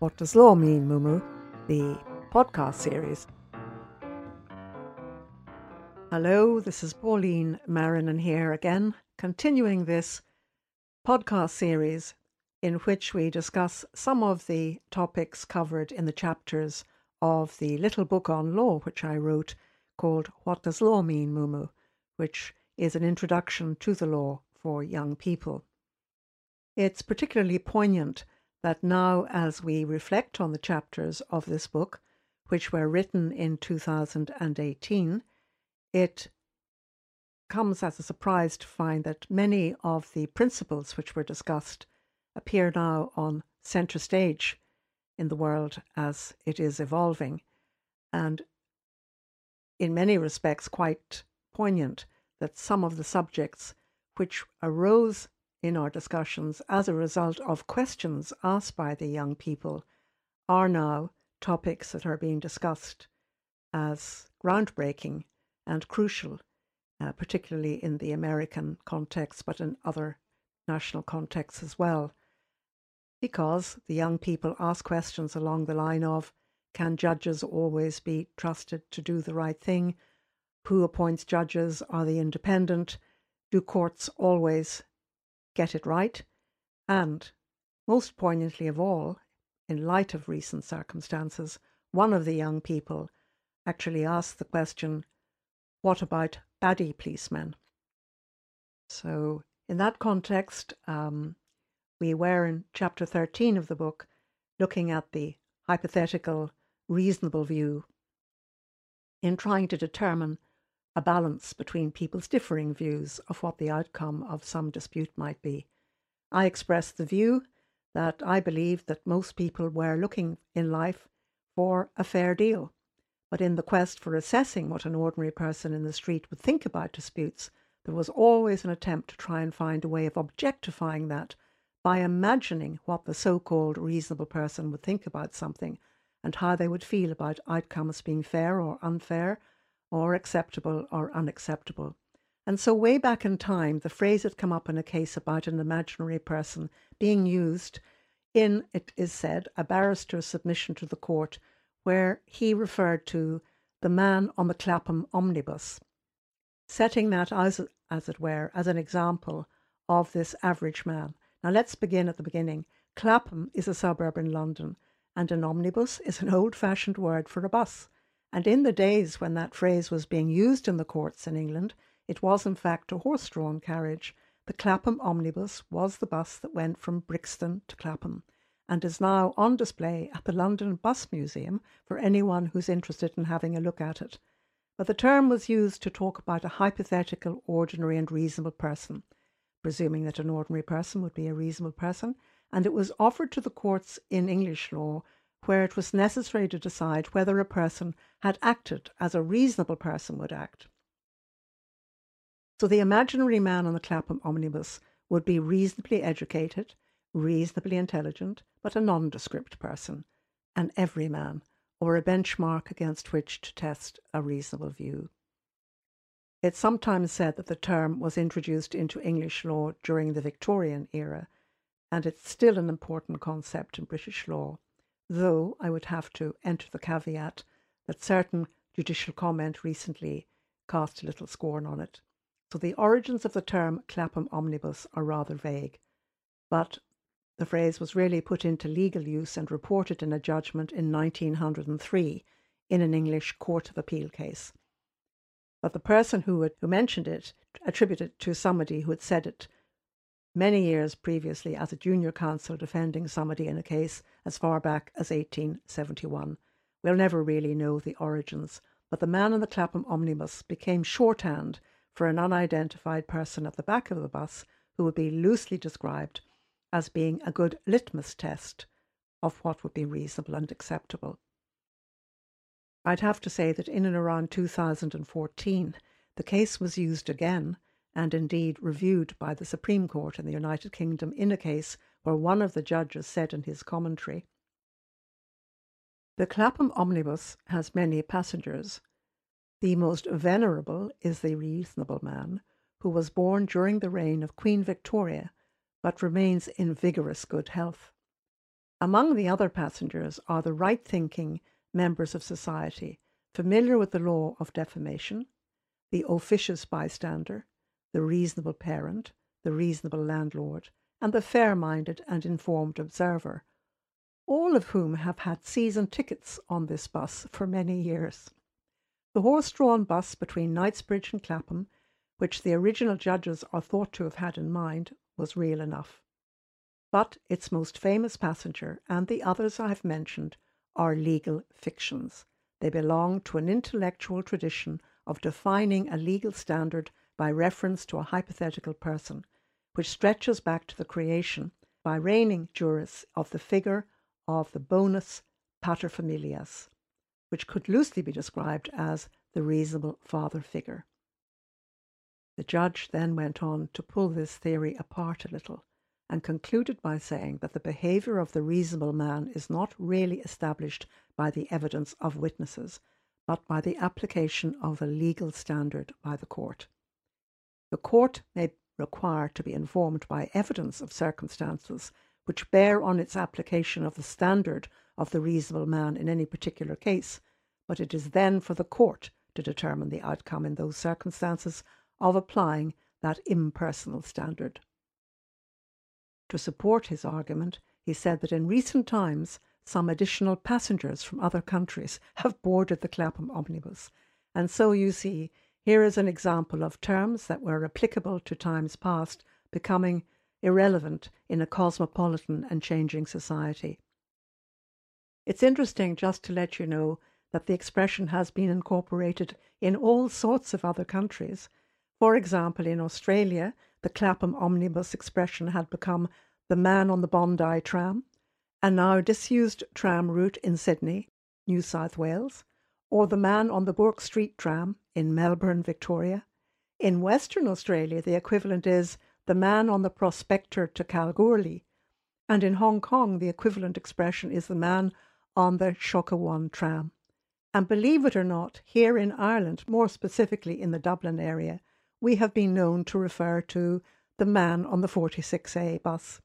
What Does Law Mean, Mumu? The podcast series. Hello, this is Pauline Marinan here again, continuing this podcast series in which we discuss some of the topics covered in the chapters of the little book on law which I wrote called What Does Law Mean, Mumu? Which is an introduction to the law for young people. It's particularly poignant that now, as we reflect on the chapters of this book, which were written in 2018, it comes as a surprise to find that many of the principles which were discussed appear now on centre stage in the world as it is evolving, and in many respects quite poignant that some of the subjects which arose in our discussions as a result of questions asked by the young people are now topics that are being discussed as groundbreaking and crucial, particularly in the American context, but in other national contexts as well. Because the young people ask questions along the line of, can judges always be trusted to do the right thing? Who appoints judges? Are they independent? Do courts always get it right? And most poignantly of all, in light of recent circumstances, one of the young people actually asked the question, what about baddie policemen? So in that context, we were in chapter 13 of the book looking at the hypothetical reasonable view in trying to determine a balance between people's differing views of what the outcome of some dispute might be. I expressed the view that I believed that most people were looking in life for a fair deal, but in the quest for assessing what an ordinary person in the street would think about disputes, there was always an attempt to try and find a way of objectifying that by imagining what the so-called reasonable person would think about something and how they would feel about outcomes being fair or unfair, or acceptable or unacceptable. And so way back in time, the phrase had come up in a case about an imaginary person being used in, it is said, a barrister's submission to the court, where he referred to the man on the Clapham omnibus, setting that as it were, as an example of this average man. Now let's begin at the beginning. Clapham is a suburb in London, and an omnibus is an old-fashioned word for a bus. And in the days when that phrase was being used in the courts in England, it was in fact a horse-drawn carriage. The Clapham omnibus was the bus that went from Brixton to Clapham and is now on display at the London Bus Museum for anyone who's interested in having a look at it. But the term was used to talk about a hypothetical, ordinary and reasonable person, presuming that an ordinary person would be a reasonable person, and it was offered to the courts in English law where it was necessary to decide whether a person had acted as a reasonable person would act. So the imaginary man on the Clapham omnibus would be reasonably educated, reasonably intelligent, but a nondescript person, an everyman, or a benchmark against which to test a reasonable view. It's sometimes said that the term was introduced into English law during the Victorian era, and it's still an important concept in British law, though I would have to enter the caveat that certain judicial comment recently cast a little scorn on it. So the origins of the term Clapham omnibus are rather vague, but the phrase was really put into legal use and reported in a judgment in 1903 in an English Court of Appeal case. But the person who mentioned it attributed it to somebody who had said it many years previously as a junior counsel defending somebody in a case as far back as 1871. We'll never really know the origins, but the man in the Clapham omnibus became shorthand for an unidentified person at the back of the bus who would be loosely described as being a good litmus test of what would be reasonable and acceptable. I'd have to say that in and around 2014, the case was used again and indeed reviewed by the Supreme Court in the United Kingdom in a case where one of the judges said in his commentary, "The Clapham omnibus has many passengers. The most venerable is the reasonable man, who was born during the reign of Queen Victoria, but remains in vigorous good health. Among the other passengers are the right-thinking members of society, familiar with the law of defamation, the officious bystander, the reasonable parent, the reasonable landlord, and the fair-minded and informed observer, all of whom have had season tickets on this bus for many years. The horse-drawn bus between Knightsbridge and Clapham, which the original judges are thought to have had in mind, was real enough. But its most famous passenger, and the others I have mentioned, are legal fictions. They belong to an intellectual tradition of defining a legal standard by reference to a hypothetical person, which stretches back to the creation by reigning jurists of the figure of the bonus paterfamilias, which could loosely be described as the reasonable father figure. The judge then went on to pull this theory apart a little and concluded by saying that the behaviour of the reasonable man is not really established by the evidence of witnesses, but by the application of a legal standard by the court. The court may require to be informed by evidence of circumstances which bear on its application of the standard of the reasonable man in any particular case, but it is then for the court to determine the outcome in those circumstances of applying that impersonal standard. To support his argument, he said that in recent times some additional passengers from other countries have boarded the Clapham omnibus, and so you see, here is an example of terms that were applicable to times past becoming irrelevant in a cosmopolitan and changing society. It's interesting just to let you know that the expression has been incorporated in all sorts of other countries. For example, in Australia, the Clapham omnibus expression had become the man on the Bondi tram, a now disused tram route in Sydney, New South Wales, or the man on the Bourke Street tram in Melbourne, Victoria. In Western Australia, the equivalent is the man on the Prospector to Kalgoorlie, and in Hong Kong, the equivalent expression is the man on the Shokawon tram. And believe it or not, here in Ireland, more specifically in the Dublin area, we have been known to refer to the man on the 46A bus.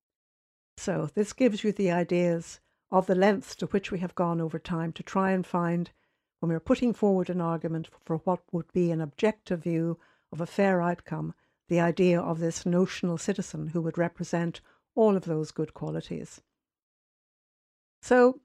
So this gives you the ideas of the lengths to which we have gone over time to try and find, when we're putting forward an argument for what would be an objective view of a fair outcome, the idea of this notional citizen who would represent all of those good qualities. So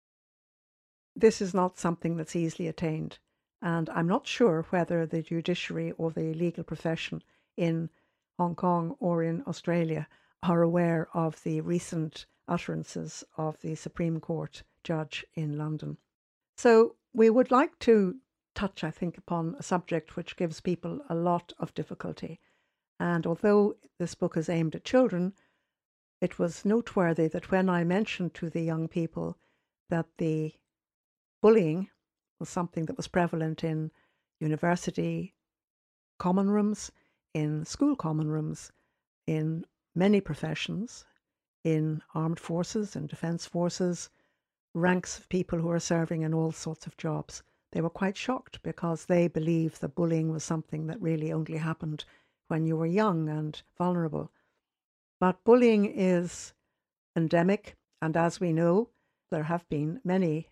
this is not something that's easily attained, and I'm not sure whether the judiciary or the legal profession in Hong Kong or in Australia are aware of the recent utterances of the Supreme Court judge in London. So we would like to touch, I think, upon a subject which gives people a lot of difficulty. And although this book is aimed at children, it was noteworthy that when I mentioned to the young people that the bullying was something that was prevalent in university common rooms, in school common rooms, in many professions, in armed forces and defence forces, ranks of people who are serving in all sorts of jobs. They were quite shocked because they believed that bullying was something that really only happened when you were young and vulnerable. But bullying is endemic, and as we know, there have been many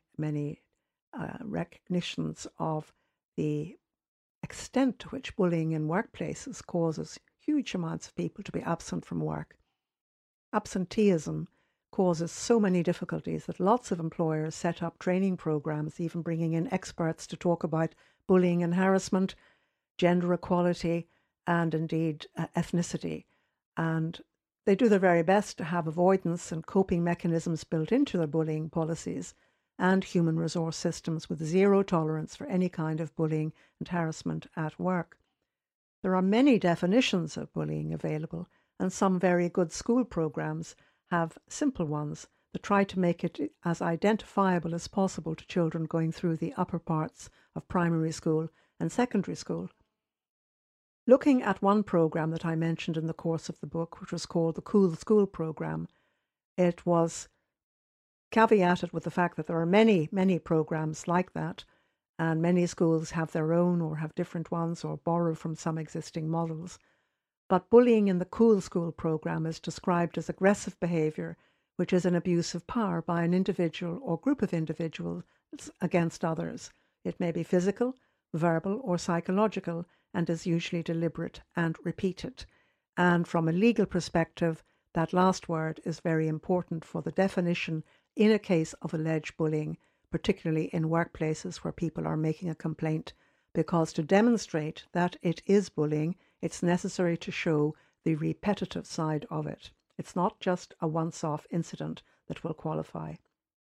recognitions of the extent to which bullying in workplaces causes huge amounts of people to be absent from work. Absenteeism causes so many difficulties that lots of employers set up training programs, even bringing in experts to talk about bullying and harassment, gender equality, and indeed ethnicity. And they do their very best to have avoidance and coping mechanisms built into their bullying policies and human resource systems with zero tolerance for any kind of bullying and harassment at work. There are many definitions of bullying available, and some very good school programs have simple ones that try to make it as identifiable as possible to children going through the upper parts of primary school and secondary school. Looking at one program that I mentioned in the course of the book, which was called the Cool School Program, it was caveated with the fact that there are many programs like that, and many schools have their own or have different ones or borrow from some existing models. But bullying in the Cool School Program is described as aggressive behaviour which is an abuse of power by an individual or group of individuals against others. It may be physical, verbal, or psychological, and is usually deliberate and repeated. And from a legal perspective, that last word is very important for the definition in a case of alleged bullying, particularly in workplaces where people are making a complaint, because to demonstrate that it is bullying, it's necessary to show the repetitive side of it. It's not just a once-off incident that will qualify.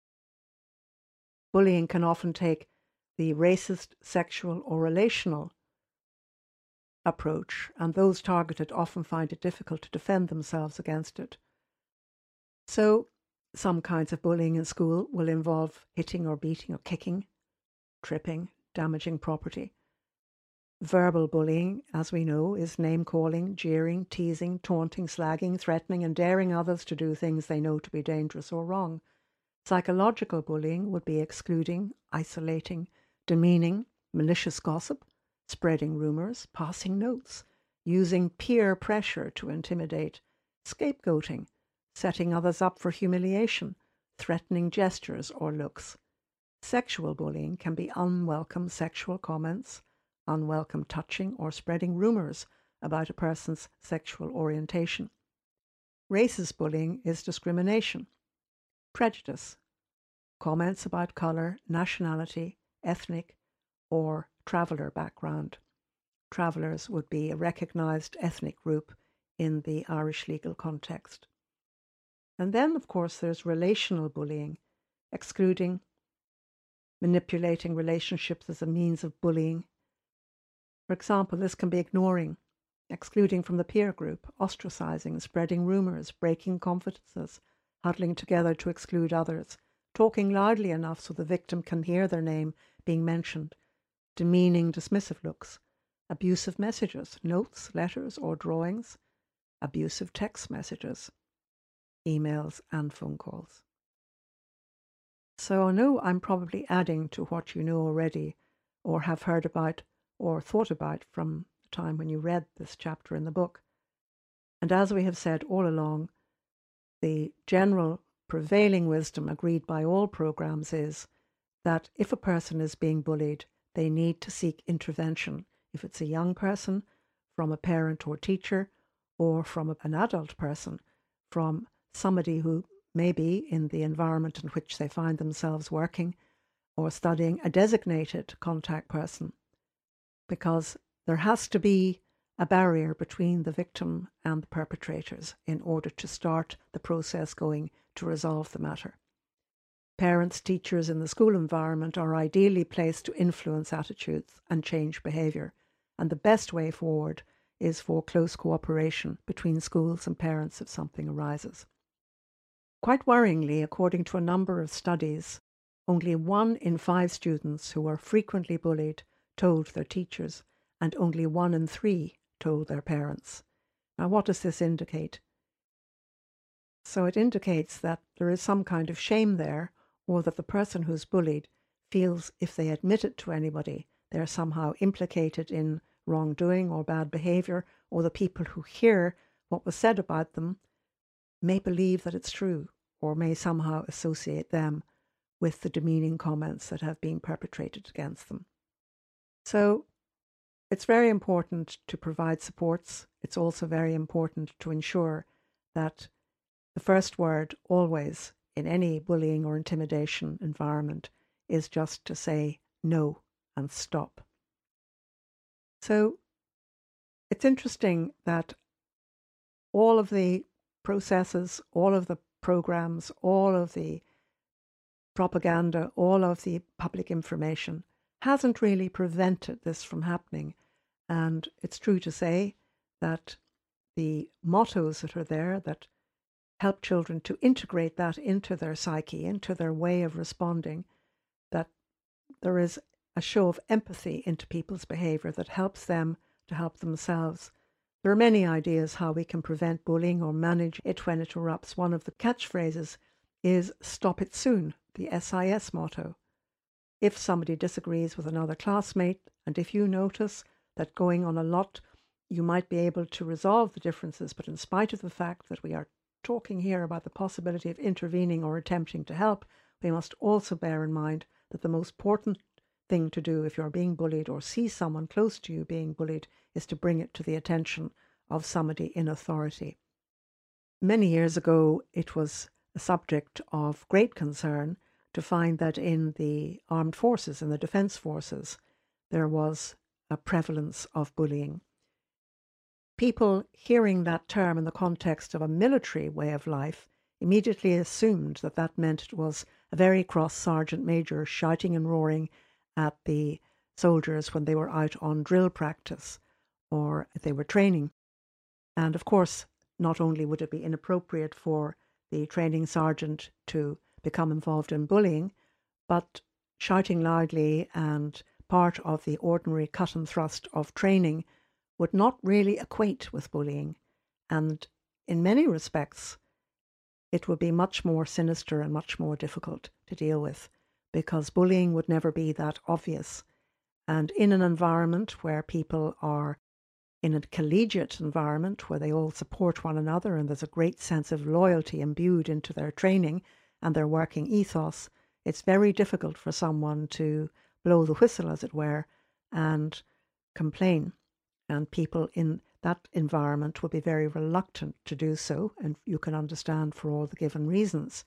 Bullying can often take the racist, sexual, or relational approach, and those targeted often find it difficult to defend themselves against it. So, some kinds of bullying in school will involve hitting or beating or kicking, tripping, damaging property. Verbal bullying, as we know, is name-calling, jeering, teasing, taunting, slagging, threatening, and daring others to do things they know to be dangerous or wrong. Psychological bullying would be excluding, isolating, demeaning, malicious gossip, spreading rumours, passing notes, using peer pressure to intimidate, scapegoating, setting others up for humiliation, threatening gestures or looks. Sexual bullying can be unwelcome sexual comments, unwelcome touching, or spreading rumours about a person's sexual orientation. Racist bullying is discrimination, prejudice, comments about colour, nationality, ethnic, or traveller background. Travellers would be a recognised ethnic group in the Irish legal context. And then, of course, there's relational bullying, excluding, manipulating relationships as a means of bullying. For example, this can be ignoring, excluding from the peer group, ostracising, spreading rumours, breaking confidences, huddling together to exclude others, talking loudly enough so the victim can hear their name being mentioned, demeaning, dismissive looks, abusive messages, notes, letters, or drawings, abusive text messages, emails, and phone calls. So I know I'm probably adding to what you know already, or have heard about, or thought about from the time when you read this chapter in the book. And as we have said all along, the general prevailing wisdom agreed by all programs is that if a person is being bullied, they need to seek intervention. If it's a young person, from a parent or teacher, or from an adult person, from somebody who may be in the environment in which they find themselves working or studying, a designated contact person, because there has to be a barrier between the victim and the perpetrators in order to start the process going to resolve the matter. Parents, teachers in the school environment are ideally placed to influence attitudes and change behaviour, and the best way forward is for close cooperation between schools and parents if something arises. Quite worryingly, according to a number of studies, only 1 in 5 students who are frequently bullied told their teachers, and only 1 in 3 told their parents. Now, what does this indicate? So it indicates that there is some kind of shame there, or that the person who's bullied feels if they admit it to anybody, they're somehow implicated in wrongdoing or bad behaviour, or the people who hear what was said about them may believe that it's true, or may somehow associate them with the demeaning comments that have been perpetrated against them. So it's very important to provide supports. It's also very important to ensure that the first word always in any bullying or intimidation environment is just to say no and stop. So it's interesting that all of the processes, all of the programs, all of the propaganda, all of the public information hasn't really prevented this from happening. And it's true to say that the mottos that are there that help children to integrate that into their psyche, into their way of responding, that there is a show of empathy into people's behaviour that helps them to help themselves. There are many ideas how we can prevent bullying or manage it when it erupts. One of the catchphrases is "Stop it soon," the SIS motto. If somebody disagrees with another classmate, and if you notice that going on a lot, you might be able to resolve the differences, but in spite of the fact that we are talking here about the possibility of intervening or attempting to help, we must also bear in mind that the most important thing to do if you're being bullied or see someone close to you being bullied is to bring it to the attention of somebody in authority. Many years ago, it was a subject of great concern to find that in the armed forces, in the defence forces, there was a prevalence of bullying. People hearing that term in the context of a military way of life immediately assumed that that meant it was a very cross sergeant major shouting and roaring at the soldiers when they were out on drill practice or if they were training. And of course, not only would it be inappropriate for the training sergeant to become involved in bullying, but shouting loudly and part of the ordinary cut and thrust of training would not really equate with bullying. And in many respects, it would be much more sinister and much more difficult to deal with because bullying would never be that obvious. And in an environment where people are in a collegiate environment where they all support one another and there's a great sense of loyalty imbued into their training and their working ethos, it's very difficult for someone to blow the whistle, as it were, and complain. And people in that environment would be very reluctant to do so, and you can understand for all the given reasons.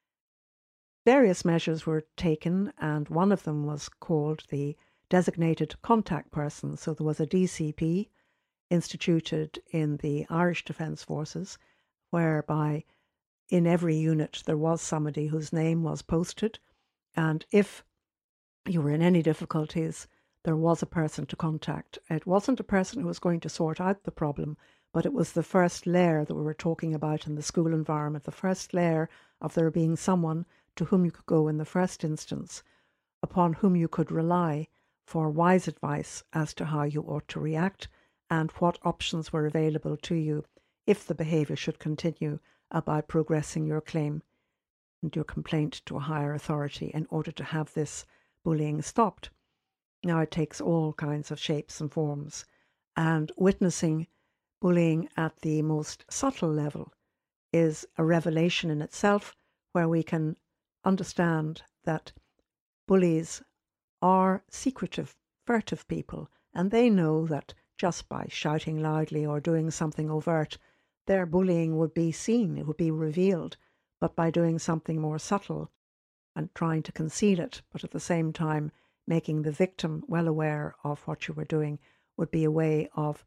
Various measures were taken, and one of them was called the Designated Contact Person. So there was a DCP instituted in the Irish Defence Forces, whereby in every unit there was somebody whose name was posted, and if you were in any difficulties, there was a person to contact. It wasn't a person who was going to sort out the problem, but it was the first layer that we were talking about in the school environment, the first layer of there being someone to whom you could go in the first instance, upon whom you could rely for wise advice as to how you ought to react and what options were available to you if the behaviour should continue about progressing your claim and your complaint to a higher authority in order to have this bullying stopped. Now, it takes all kinds of shapes and forms, and witnessing bullying at the most subtle level is a revelation in itself, where we can understand that bullies are secretive, furtive people, and they know that just by shouting loudly or doing something overt, their bullying would be seen, it would be revealed, but by doing something more subtle and trying to conceal it, but at the same time making the victim well aware of what you were doing, would be a way of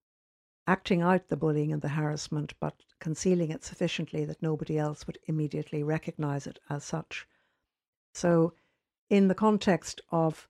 acting out the bullying and the harassment, but concealing it sufficiently that nobody else would immediately recognise it as such. So in the context of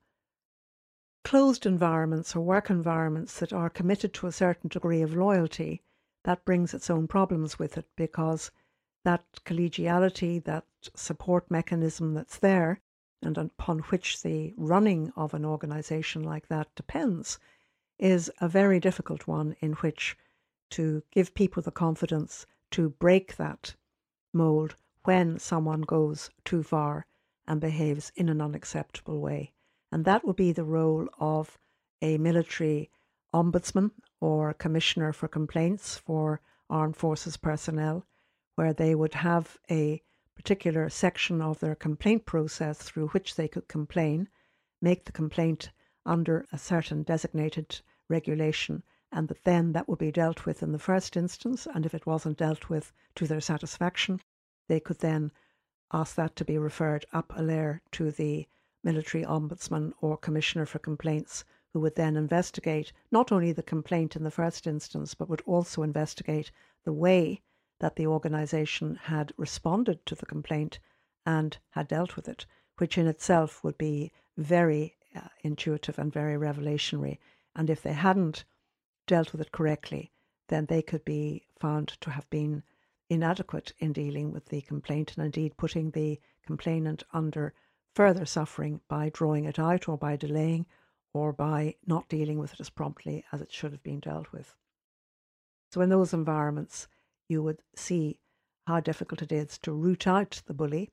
closed environments or work environments that are committed to a certain degree of loyalty, that brings its own problems with it, because that collegiality, that support mechanism that's there, and upon which the running of an organisation like that depends, is a very difficult one in which to give people the confidence to break that mould when someone goes too far and behaves in an unacceptable way. And that would be the role of a military ombudsman or commissioner for complaints for armed forces personnel, where they would have a particular section of their complaint process through which they could complain, make the complaint under a certain designated regulation, and that would be dealt with in the first instance, and if it wasn't dealt with to their satisfaction, they could then ask that to be referred up a layer to the military ombudsman or commissioner for complaints, who would then investigate not only the complaint in the first instance, but would also investigate the way that the organisation had responded to the complaint and had dealt with it, which in itself would be very intuitive and very revelationary. And if they hadn't dealt with it correctly, then they could be found to have been inadequate in dealing with the complaint, and indeed putting the complainant under further suffering by drawing it out or by delaying or by not dealing with it as promptly as it should have been dealt with. So in those environments, you would see how difficult it is to root out the bully.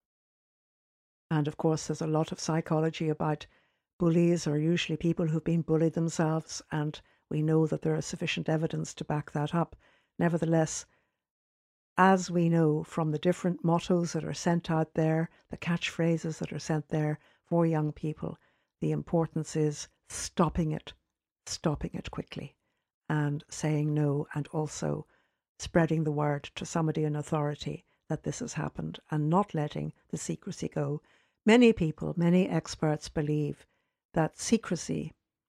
And of course, there's a lot of psychology about bullies are usually people who've been bullied themselves, and we know that there is sufficient evidence to back that up. Nevertheless, as we know from the different mottos that are sent out there, the catchphrases that are sent there for young people, the importance is stopping it quickly and saying no, and also spreading the word to somebody in authority that this has happened and not letting the secrecy go. Many people, many experts believe that secrecy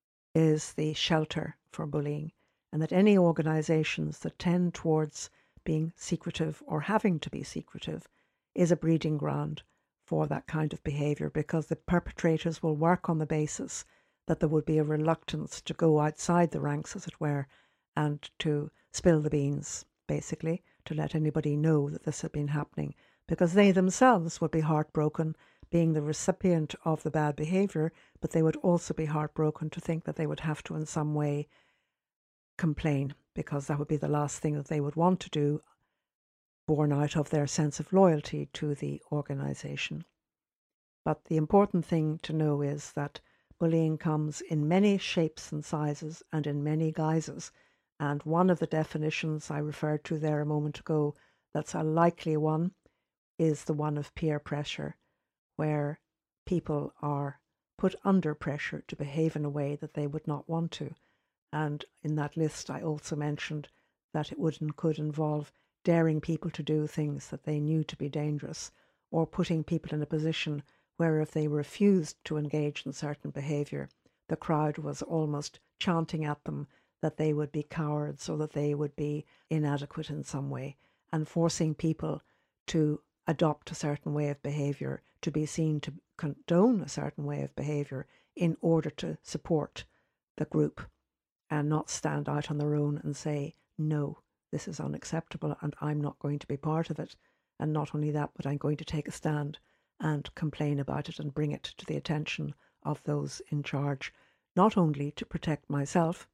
is the shelter for bullying, and that any organizations that tend towards being secretive or having to be secretive is a breeding ground for that kind of behavior, because the perpetrators will work on the basis that there would be a reluctance to go outside the ranks, as it were, and to spill the beans, basically, to let anybody know that this had been happening, because they themselves would be heartbroken being the recipient of the bad behavior, but they would also be heartbroken to think that they would have to in some way complain, because that would be the last thing that they would want to do, born out of their sense of loyalty to the organization. But the important thing to know is that bullying comes in many shapes and sizes and in many guises. And one of the definitions I referred to there a moment ago, that's a likely one, is the one of peer pressure, where people are put under pressure to behave in a way that they would not want to. And in that list, I also mentioned that it would and could involve daring people to do things that they knew to be dangerous, or putting people in a position where if they refused to engage in certain behaviour, the crowd was almost chanting at them that they would be cowards or that they would be inadequate in some way, and forcing people to adopt a certain way of behaviour, to be seen to condone a certain way of behaviour in order to support the group and not stand out on their own and say, no, this is unacceptable and I'm not going to be part of it. And not only that, but I'm going to take a stand and complain about it and bring it to the attention of those in charge, not only to protect myself,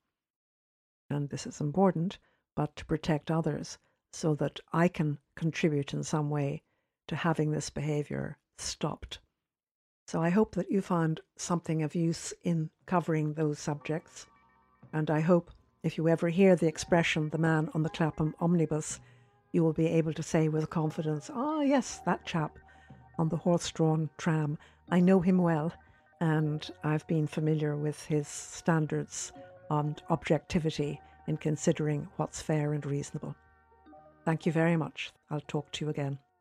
and this is important, but to protect others so that I can contribute in some way to having this behaviour stopped. So I hope that you found something of use in covering those subjects, and I hope if you ever hear the expression, the man on the Clapham omnibus, you will be able to say with confidence, yes, that chap on the horse-drawn tram, I know him well, and I've been familiar with his standards and objectivity in considering what's fair and reasonable. Thank you very much. I'll talk to you again.